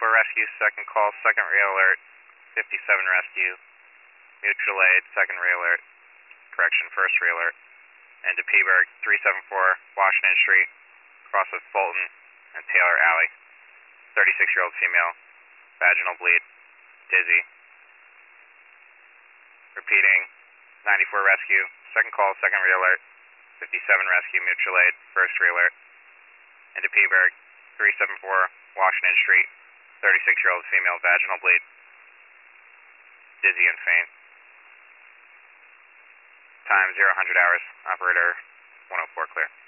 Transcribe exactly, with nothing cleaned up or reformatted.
ninety-four rescue, second call, second re-alert, fifty-seven rescue, mutual aid, second re-alert, correction, first re-alert, and to Peaburg, three seventy-four Washington Street, cross of Fulton and Taylor Alley, thirty-six-year-old female, vaginal bleed, dizzy. Repeating, ninety-four rescue, second call, second re-alert, fifty-seven rescue, mutual aid, first re-alert, and to Peaburg, three seventy-four Washington Street, thirty-six-year-old female, vaginal bleed, dizzy and faint. Time zero hundred hours, operator one oh four clear.